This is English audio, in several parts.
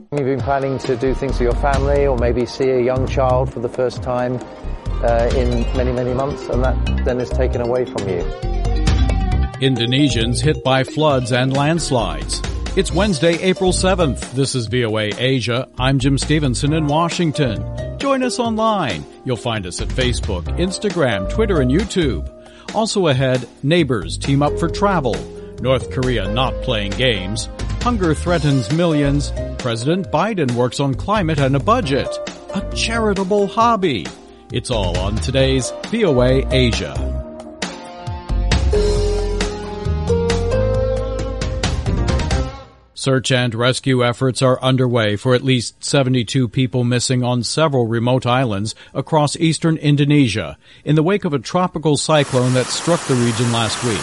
You've been planning to do things for your family or maybe see a young child for the first time in many, many months, and that then is taken away from you. Indonesians hit by floods and landslides. It's Wednesday, April 7th. This is VOA Asia. I'm Jim Stevenson in Washington. Join us online. You'll find us at Facebook, Instagram, Twitter, and YouTube. Also ahead, neighbors team up for travel. North Korea not playing games. Hunger threatens millions. President Biden works on climate and a budget. A charitable hobby. It's all on today's VOA Asia. Search and rescue efforts are underway for at least 72 people missing on several remote islands across eastern Indonesia in the wake of a tropical cyclone that struck the region last week.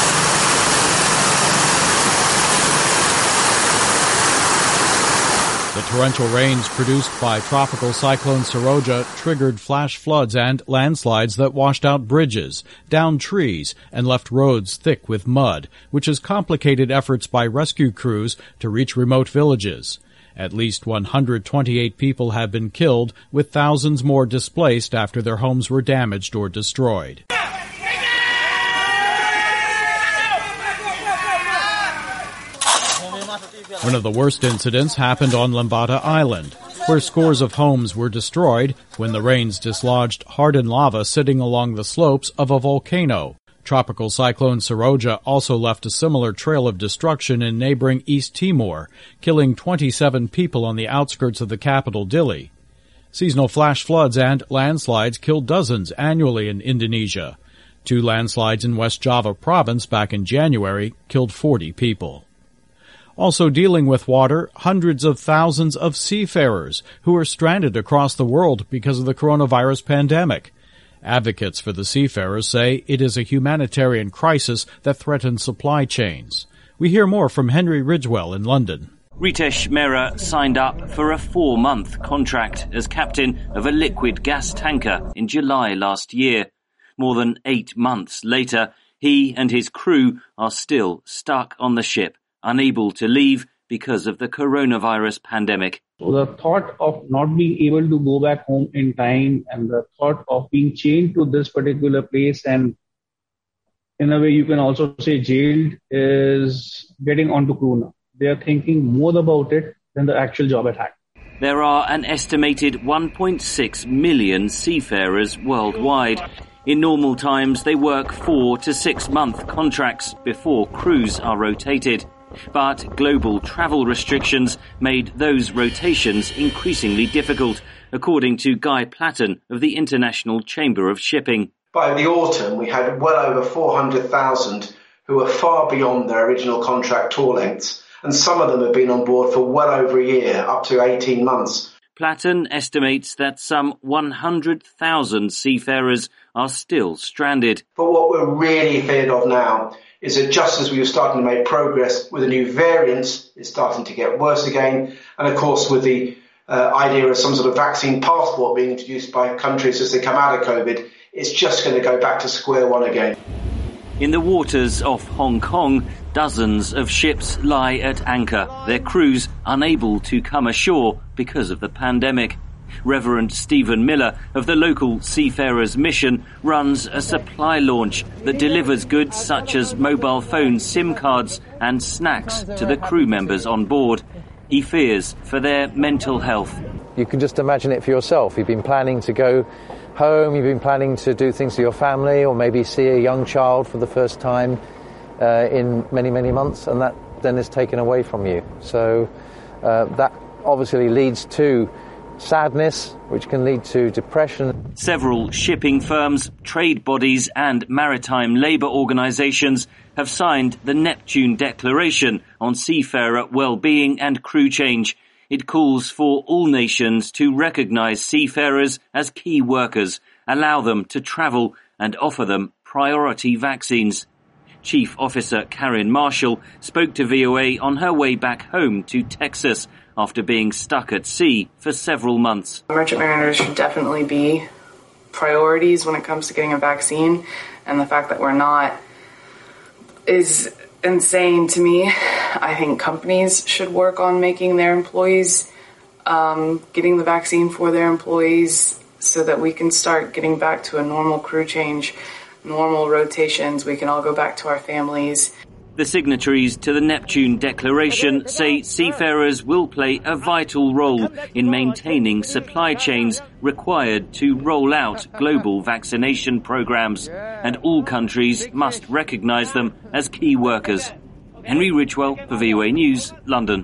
The torrential rains produced by tropical cyclone Saroja triggered flash floods and landslides that washed out bridges, downed trees, and left roads thick with mud, which has complicated efforts by rescue crews to reach remote villages. At least 128 people have been killed, with thousands more displaced after their homes were damaged or destroyed. One of the worst incidents happened on Lembata Island, where scores of homes were destroyed when the rains dislodged hardened lava sitting along the slopes of a volcano. Tropical cyclone Saroja also left a similar trail of destruction in neighboring East Timor, killing 27 people on the outskirts of the capital, Dili. Seasonal flash floods and landslides kill dozens annually in Indonesia. 2 landslides in West Java province back in January killed 40 people. Also dealing with water, hundreds of thousands of seafarers who are stranded across the world because of the coronavirus pandemic. Advocates for the seafarers say it is a humanitarian crisis that threatens supply chains. We hear more from Henry Ridgewell in London. Ritesh Mehra signed up for a 4-month contract as captain of a liquid gas tanker in July last year. More than 8 months later, he and his crew are still stuck on the ship, unable to leave because of the coronavirus pandemic. So the thought of not being able to go back home in time and the thought of being chained to this particular place and in a way you can also say jailed is getting onto crew now. They are thinking more about it than the actual job at hand. There are an estimated 1.6 million seafarers worldwide. In normal times, they work 4 to 6 month contracts before crews are rotated. But global travel restrictions made those rotations increasingly difficult, according to Guy Platten of the International Chamber of Shipping. By the autumn, we had well over 400,000 who were far beyond their original contract tour lengths, and some of them have been on board for well over a year, up to 18 months. Platten estimates that some 100,000 seafarers are still stranded. But what we're really feared of now is that just as we were starting to make progress with the new variants, it's starting to get worse again. And of course, with the idea of some sort of vaccine passport being introduced by countries as they come out of COVID, it's just going to go back to square one again. In the waters off Hong Kong, dozens of ships lie at anchor, their crews unable to come ashore because of the pandemic. Reverend Stephen Miller of the local Seafarers Mission runs a supply launch that delivers goods such as mobile phone SIM cards and snacks to the crew members on board. He fears for their mental health. You can just imagine it for yourself. You've been planning to go home, you've been planning to do things for your family or maybe see a young child for the first time in many, many months, and that then is taken away from you. So that obviously leads to sadness, which can lead to depression. Several shipping firms, trade bodies and maritime labour organisations have signed the Neptune Declaration on seafarer well-being and crew change. It calls for all nations to recognise seafarers as key workers, allow them to travel and offer them priority vaccines. Chief Officer Karen Marshall spoke to VOA on her way back home to Texas after being stuck at sea for several months. Merchant mariners should definitely be priorities when it comes to getting a vaccine, and the fact that we're not is insane to me. I think companies should work on making their employees, getting the vaccine for their employees so that we can start getting back to a normal crew change, normal rotations. We can all go back to our families. The signatories to the Neptune Declaration say seafarers will play a vital role in maintaining supply chains required to roll out global vaccination programs, and all countries must recognise them as key workers. Henry Ridgwell for VOA News, London.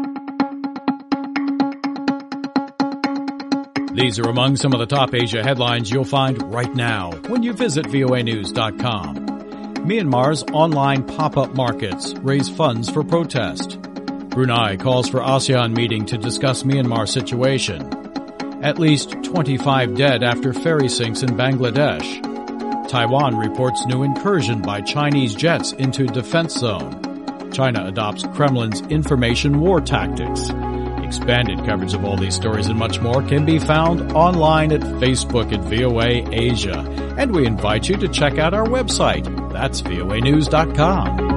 These are among some of the top Asia headlines you'll find right now when you visit voanews.com. Myanmar's online pop-up markets raise funds for protest. Brunei calls for ASEAN meeting to discuss Myanmar situation. At least 25 dead after ferry sinks in Bangladesh. Taiwan reports new incursion by Chinese jets into defense zone. China adopts Kremlin's information war tactics. Expanded coverage of all these stories and much more can be found online at Facebook at VOA Asia. And we invite you to check out our website. That's voanews.com.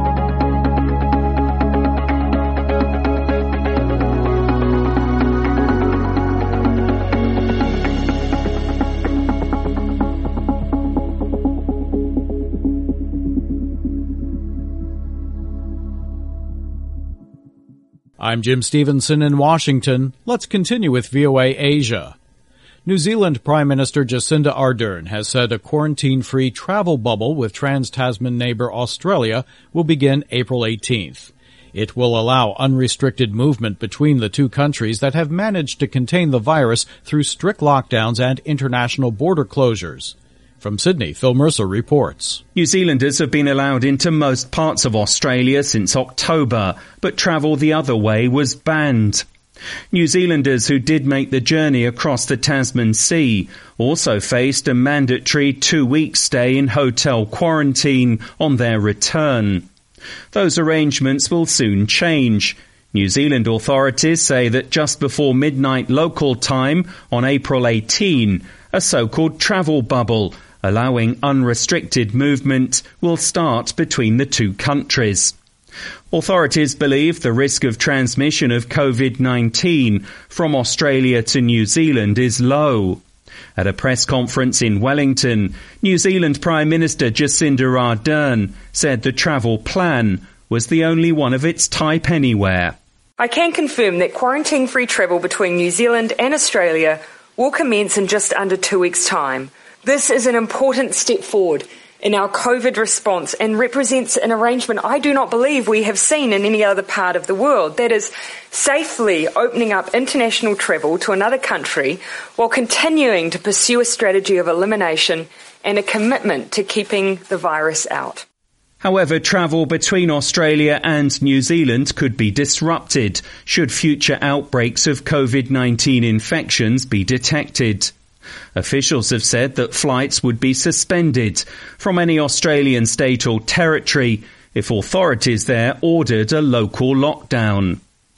I'm Jim Stevenson in Washington. Let's continue with VOA Asia. New Zealand Prime Minister Jacinda Ardern has said a quarantine-free travel bubble with trans-Tasman neighbour Australia will begin April 18th. It will allow unrestricted movement between the two countries that have managed to contain the virus through strict lockdowns and international border closures. From Sydney, Phil Mercer reports. New Zealanders have been allowed into most parts of Australia since October, but travel the other way was banned. New Zealanders who did make the journey across the Tasman Sea also faced a mandatory 2-week stay in hotel quarantine on their return. Those arrangements will soon change. New Zealand authorities say that just before midnight local time on April 18, a so-called travel bubble allowing unrestricted movement will start between the two countries. Authorities believe the risk of transmission of COVID-19 from Australia to New Zealand is low. At a press conference in Wellington, New Zealand Prime Minister Jacinda Ardern said the travel plan was the only one of its type anywhere. I can confirm that quarantine-free travel between New Zealand and Australia will commence in just under 2 weeks' time. This is an important step forward in our COVID response and represents an arrangement I do not believe we have seen in any other part of the world, that is, safely opening up international travel to another country while continuing to pursue a strategy of elimination and a commitment to keeping the virus out. However, travel between Australia and New Zealand could be disrupted should future outbreaks of COVID-19 infections be detected. Officials have said that flights would be suspended from any Australian state or territory if authorities there ordered a local lockdown.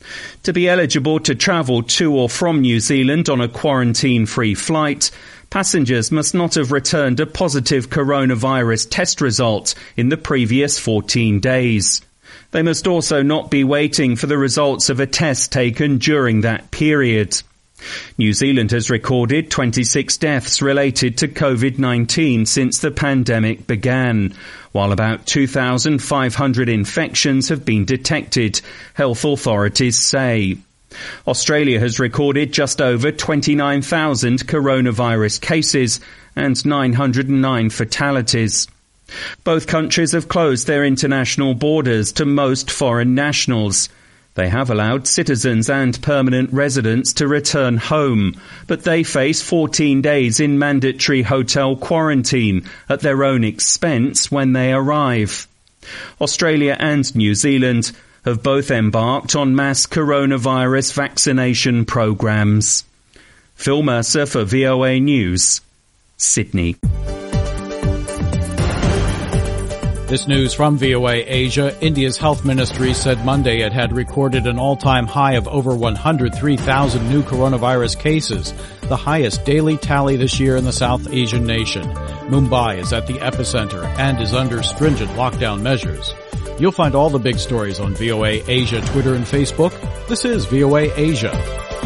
To be eligible to travel to or from New Zealand on a quarantine-free flight, passengers must not have returned a positive coronavirus test result in the previous 14 days. They must also not be waiting for the results of a test taken during that period. New Zealand has recorded 26 deaths related to COVID-19 since the pandemic began, while about 2,500 infections have been detected, health authorities say. Australia has recorded just over 29,000 coronavirus cases and 909 fatalities. Both countries have closed their international borders to most foreign nationals. They have allowed citizens and permanent residents to return home, but they face 14 days in mandatory hotel quarantine at their own expense when they arrive. Australia and New Zealand have both embarked on mass coronavirus vaccination programs. Phil Mercer for VOA News, Sydney. This news from VOA Asia. India's health ministry said Monday it had recorded an all-time high of over 103,000 new coronavirus cases, the highest daily tally this year in the South Asian nation. Mumbai is at the epicenter and is under stringent lockdown measures. You'll find all the big stories on VOA Asia Twitter and Facebook. This is VOA Asia.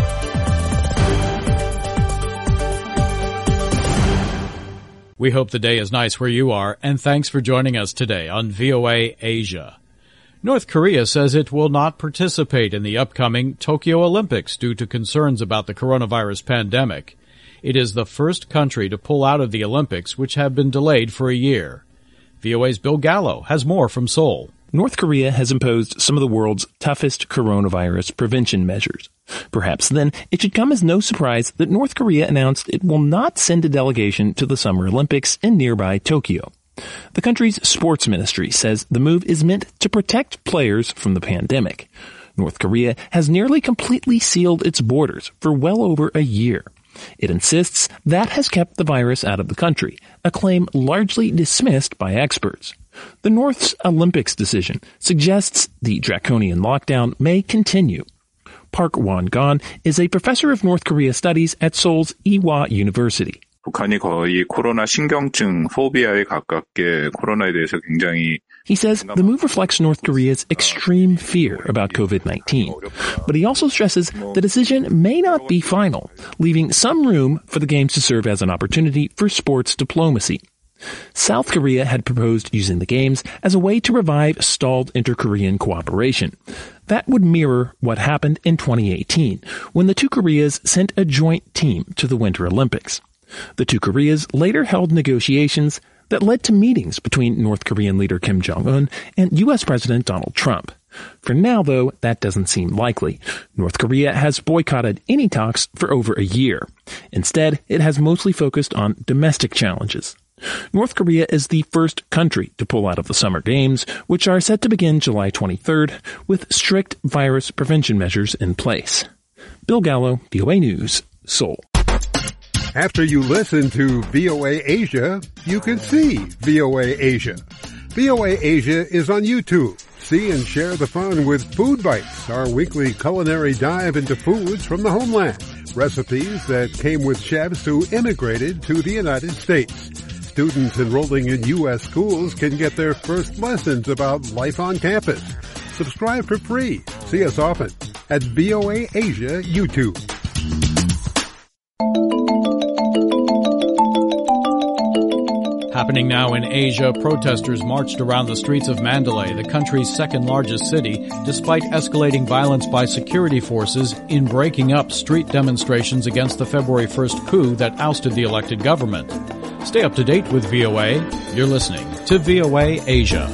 We hope the day is nice where you are, and thanks for joining us today on VOA Asia. North Korea says it will not participate in the upcoming Tokyo Olympics due to concerns about the coronavirus pandemic. It is the first country to pull out of the Olympics, which have been delayed for a year. VOA's Bill Gallo has more from Seoul. North Korea has imposed some of the world's toughest coronavirus prevention measures. Perhaps then it should come as no surprise that North Korea announced it will not send a delegation to the Summer Olympics in nearby Tokyo. The country's sports ministry says the move is meant to protect players from the pandemic. North Korea has nearly completely sealed its borders for well over a year. It insists that has kept the virus out of the country, a claim largely dismissed by experts. The North's Olympics decision suggests the draconian lockdown may continue. Park Won-gon is a professor of North Korea studies at Seoul's Ewha University. 북한이 거의 코로나 신경증, 포비아에 가깝게 코로나에 대해서 굉장히 He says the move reflects North Korea's extreme fear about COVID-19. But he also stresses the decision may not be final, leaving some room for the games to serve as an opportunity for sports diplomacy. South Korea had proposed using the games as a way to revive stalled inter-Korean cooperation. That would mirror what happened in 2018, when the two Koreas sent a joint team to the Winter Olympics. The two Koreas later held negotiations that led to meetings between North Korean leader Kim Jong-un and U.S. President Donald Trump. For now, though, that doesn't seem likely. North Korea has boycotted any talks for over a year. Instead, it has mostly focused on domestic challenges. North Korea is the first country to pull out of the Summer Games, which are set to begin July 23rd, with strict virus prevention measures in place. Bill Gallo, VOA News, Seoul. After you listen to VOA Asia, you can see VOA Asia. VOA Asia is on YouTube. See and share the fun with Food Bites, our weekly culinary dive into foods from the homeland. Recipes that came with chefs who immigrated to the United States. Students enrolling in U.S. schools can get their first lessons about life on campus. Subscribe for free. See us often at VOA Asia YouTube. Happening now in Asia, protesters marched around the streets of Mandalay, the country's second largest city, despite escalating violence by security forces in breaking up street demonstrations against the February 1st coup that ousted the elected government. Stay up to date with VOA. You're listening to VOA Asia.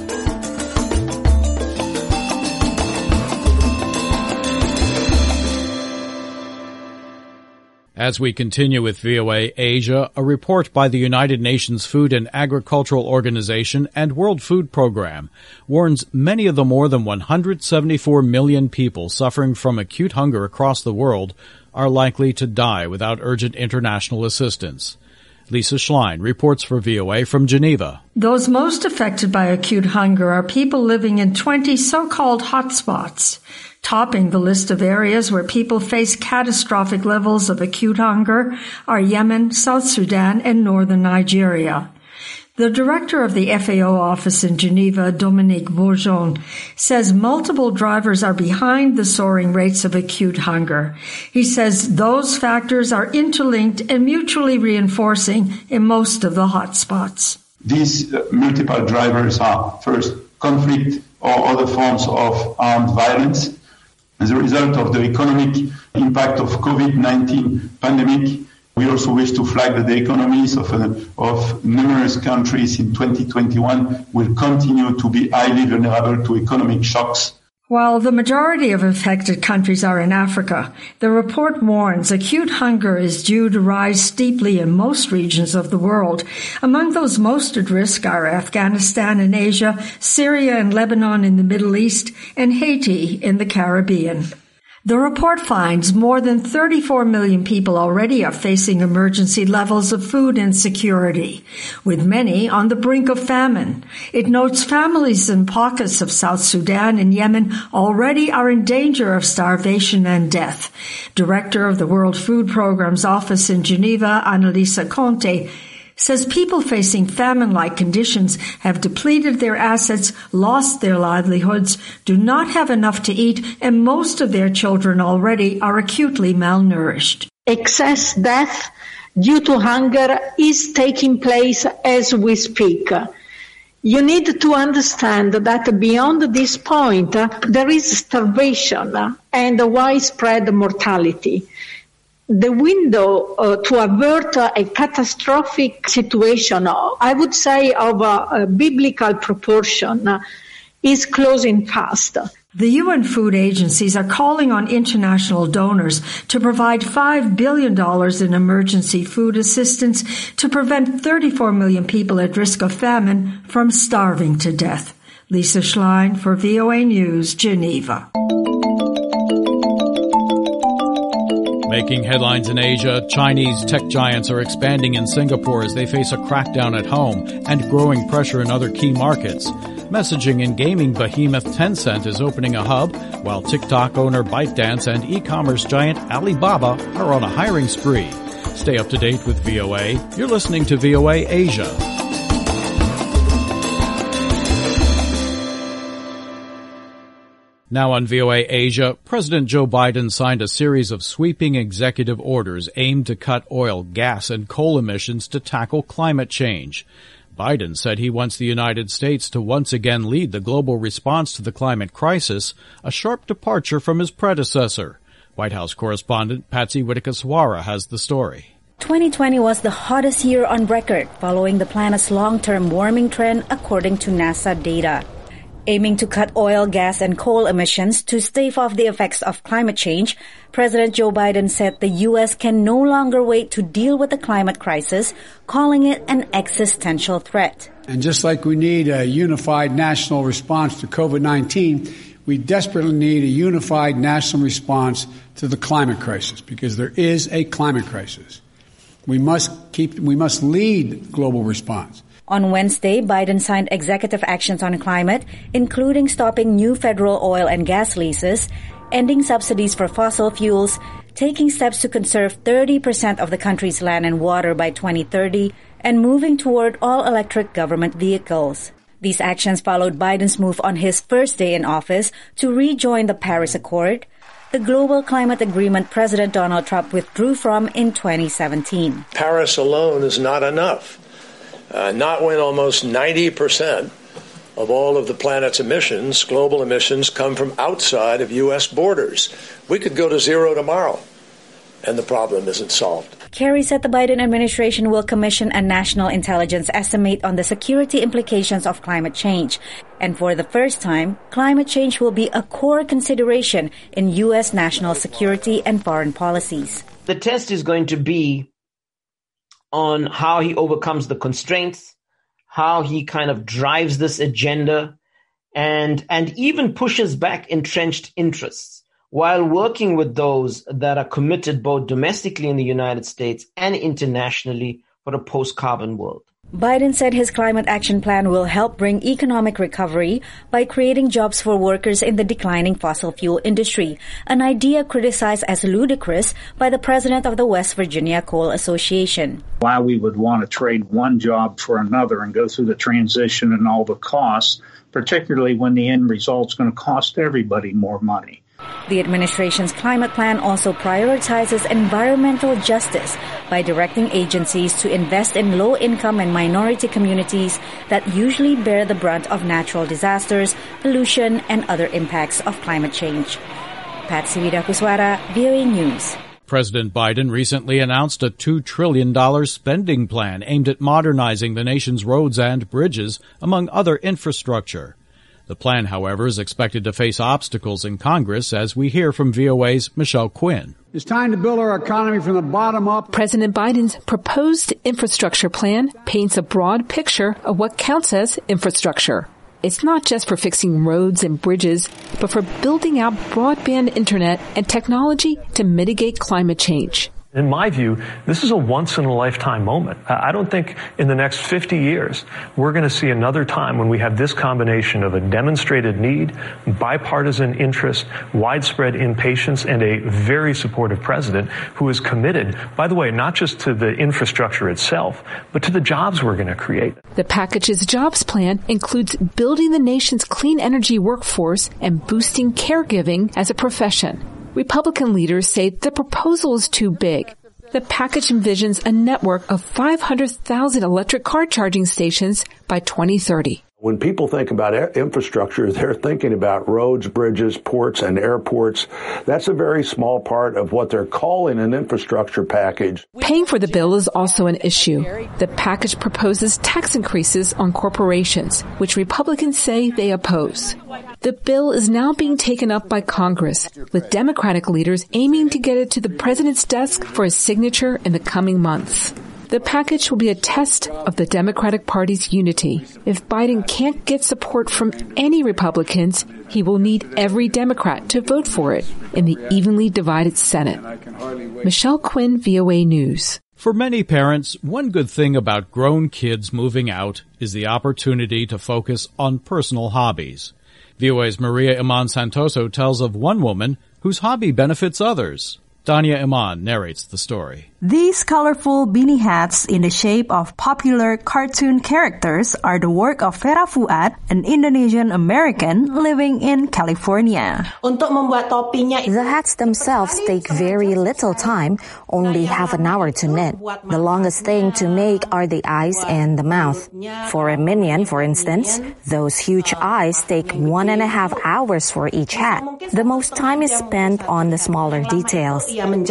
As we continue with VOA Asia, a report by the United Nations Food and Agricultural Organization and World Food Program warns many of the more than 174 million people suffering from acute hunger across the world are likely to die without urgent international assistance. Lisa Schlein reports for VOA from Geneva. Those most affected by acute hunger are people living in 20 so-called hotspots. Topping the list of areas where people face catastrophic levels of acute hunger are Yemen, South Sudan, and northern Nigeria. The director of the FAO office in Geneva, Dominique Bourgeon, says multiple drivers are behind the soaring rates of acute hunger. He says those factors are interlinked and mutually reinforcing in most of the hotspots. These multiple drivers are, first, conflict or other forms of armed violence. As a result of the economic impact of COVID-19 pandemic, we also wish to flag that the economies of numerous countries in 2021 will continue to be highly vulnerable to economic shocks. While the majority of affected countries are in Africa, the report warns acute hunger is due to rise steeply in most regions of the world. Among those most at risk are Afghanistan in Asia, Syria and Lebanon in the Middle East, and Haiti in the Caribbean. The report finds more than 34 million people already are facing emergency levels of food insecurity, with many on the brink of famine. It notes families in pockets of South Sudan and Yemen already are in danger of starvation and death. Director of the World Food Program's office in Geneva, Annalisa Conte, says people facing famine-like conditions have depleted their assets, lost their livelihoods, do not have enough to eat, and most of their children already are acutely malnourished. Excess death due to hunger is taking place as we speak. You need to understand that beyond this point, there is starvation and widespread mortality. The window to avert a catastrophic situation, I would say of a biblical proportion, is closing fast. The UN food agencies are calling on international donors to provide $5 billion in emergency food assistance to prevent 34 million people at risk of famine from starving to death. Lisa Schlein for VOA News, Geneva. Making headlines in Asia, Chinese tech giants are expanding in Singapore as they face a crackdown at home and growing pressure in other key markets. Messaging and gaming behemoth Tencent is opening a hub, while TikTok owner ByteDance and e-commerce giant Alibaba are on a hiring spree. Stay up to date with VOA. You're listening to VOA Asia. Now on VOA Asia, President Joe Biden signed a series of sweeping executive orders aimed to cut oil, gas, and coal emissions to tackle climate change. Biden said he wants the United States to once again lead the global response to the climate crisis, a sharp departure from his predecessor. White House correspondent Patsy Witakaswara has the story. 2020 was the hottest year on record following the planet's long-term warming trend, according to NASA data. Aiming to cut oil, gas, and coal emissions to stave off the effects of climate change, President Joe Biden said the U.S. can no longer wait to deal with the climate crisis, calling it an existential threat. And just like we need a unified national response to COVID-19, we desperately need a unified national response to the climate crisis, because there is a climate crisis. We must lead global response. On Wednesday, Biden signed executive actions on climate, including stopping new federal oil and gas leases, ending subsidies for fossil fuels, taking steps to conserve 30% of the country's land and water by 2030, and moving toward all-electric government vehicles. These actions followed Biden's move on his first day in office to rejoin the Paris Accord, the global climate agreement President Donald Trump withdrew from in 2017. Paris alone is not enough. Not when almost 90% of all of the planet's emissions, global emissions, come from outside of U.S. borders. We could go to zero tomorrow, and the problem isn't solved. Kerry said the Biden administration will commission a national intelligence estimate on the security implications of climate change. And for the first time, climate change will be a core consideration in U.S. national security and foreign policies. The test is going to be on how he overcomes the constraints, how he kind of drives this agenda, and even pushes back entrenched interests while working with those that are committed both domestically in the United States and internationally for a post-carbon world. Biden said his climate action plan will help bring economic recovery by creating jobs for workers in the declining fossil fuel industry, an idea criticized as ludicrous by the president of the West Virginia Coal Association. Why we would want to trade one job for another and go through the transition and all the costs, particularly when the end result's going to cost everybody more money. The administration's climate plan also prioritizes environmental justice by directing agencies to invest in low-income and minority communities that usually bear the brunt of natural disasters, pollution, and other impacts of climate change. Patsy Witakaswara, VOA News. President Biden recently announced a $2 trillion spending plan aimed at modernizing the nation's roads and bridges, among other infrastructure. The plan, however, is expected to face obstacles in Congress, as we hear from VOA's Michelle Quinn. It's time to build our economy from the bottom up. President Biden's proposed infrastructure plan paints a broad picture of what counts as infrastructure. It's not just for fixing roads and bridges, but for building out broadband internet and technology to mitigate climate change. In my view, this is a once-in-a-lifetime moment. I don't think in the next 50 years we're going to see another time when we have this combination of a demonstrated need, bipartisan interest, widespread impatience, and a very supportive president who is committed, by the way, not just to the infrastructure itself, but to the jobs we're going to create. The package's jobs plan includes building the nation's clean energy workforce and boosting caregiving as a profession. Republican leaders say the proposal is too big. The package envisions a network of 500,000 electric car charging stations by 2030. When people think about infrastructure, they're thinking about roads, bridges, ports, and airports. That's a very small part of what they're calling an infrastructure package. Paying for the bill is also an issue. The package proposes tax increases on corporations, which Republicans say they oppose. The bill is now being taken up by Congress, with Democratic leaders aiming to get it to the president's desk for his signature in the coming months. The package will be a test of the Democratic Party's unity. If Biden can't get support from any Republicans, he will need every Democrat to vote for it in the evenly divided Senate. Michelle Quinn, VOA News. For many parents, one good thing about grown kids moving out is the opportunity to focus on personal hobbies. VOA's Maria Iman Santoso tells of one woman whose hobby benefits others. Dania Iman narrates the story. These colorful beanie hats in the shape of popular cartoon characters are the work of Vera Fuad, an Indonesian-American living in California. The hats themselves take very little time, only half an hour to knit. The longest thing to make are the eyes and the mouth. For a minion, for instance, those huge eyes take 1.5 hours for each hat. The most time is spent on the smaller details.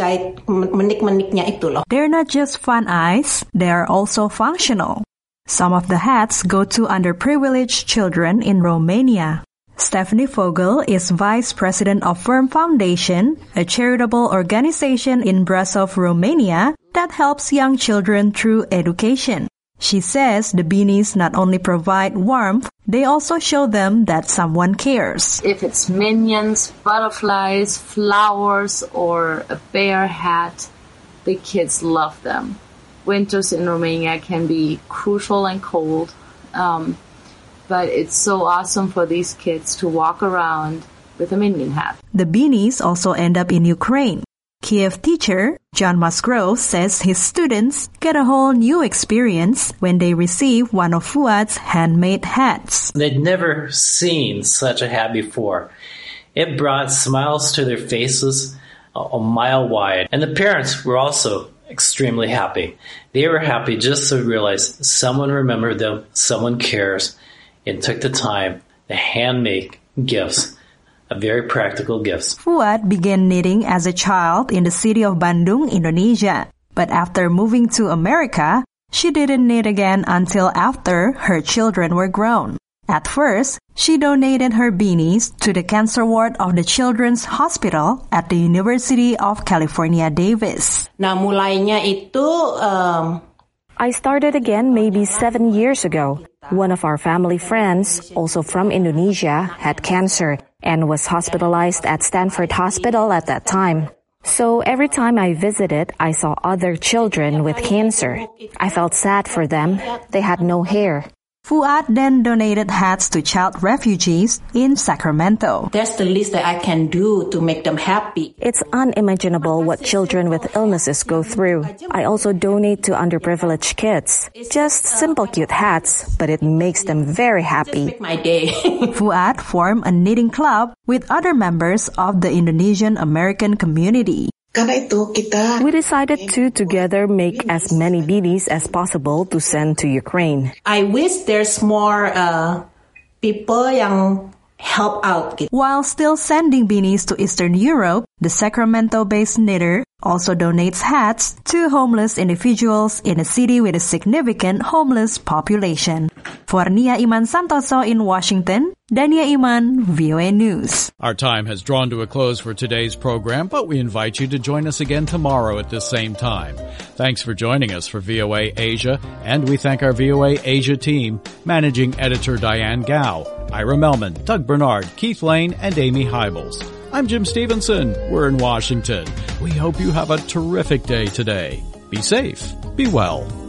They're not just fun eyes, they are also functional. Some of the hats go to underprivileged children in Romania. Stephanie Fogel is vice president of Firm Foundation, a charitable organization in Brasov, Romania that helps young children through education. She says the beanies not only provide warmth, they also show them that someone cares. If it's minions, butterflies, flowers, or a bear hat, the kids love them. Winters in Romania can be crucial and cold, but it's so awesome for these kids to walk around with a minion hat. The beanies also end up in Ukraine. Kiev teacher John Musgrove says his students get a whole new experience when they receive one of Fuad's handmade hats. They'd never seen such a hat before. It brought smiles to their faces a mile wide. And the parents were also extremely happy. They were happy just to realize someone remembered them, someone cares, and took the time to hand-make gifts. Very practical gifts. Fuad began knitting as a child in the city of Bandung, Indonesia. But after moving to America, she didn't knit again until after her children were grown. At first, she donated her beanies to the cancer ward of the Children's Hospital at the University of California, Davis. I started again maybe 7 years ago. One of our family friends, also from Indonesia, had cancer and was hospitalized at Stanford Hospital at that time. So every time I visited, I saw other children with cancer. I felt sad for them. They had no hair. Fuad then donated hats to child refugees in Sacramento. That's the least that I can do to make them happy. It's unimaginable what children with illnesses go through. I also donate to underprivileged kids. Just simple cute hats, but it makes them very happy. Make my day. Fuad formed a knitting club with other members of the Indonesian American community. We decided to together make as many beanies as possible to send to Ukraine. I wish there's more people yang help out. While still sending beanies to Eastern Europe, the Sacramento-based knitter also donates hats to homeless individuals in a city with a significant homeless population. For Nia Iman Santoso in Washington, Dania Iman, VOA News. Our time has drawn to a close for today's program, but we invite you to join us again tomorrow at this same time. Thanks for joining us for VOA Asia, and we thank our VOA Asia team, Managing Editor Diane Gao, Ira Melman, Doug Bernard, Keith Lane, and Amy Hybels. I'm Jim Stevenson. We're in Washington. We hope you have a terrific day today. Be safe. Be well.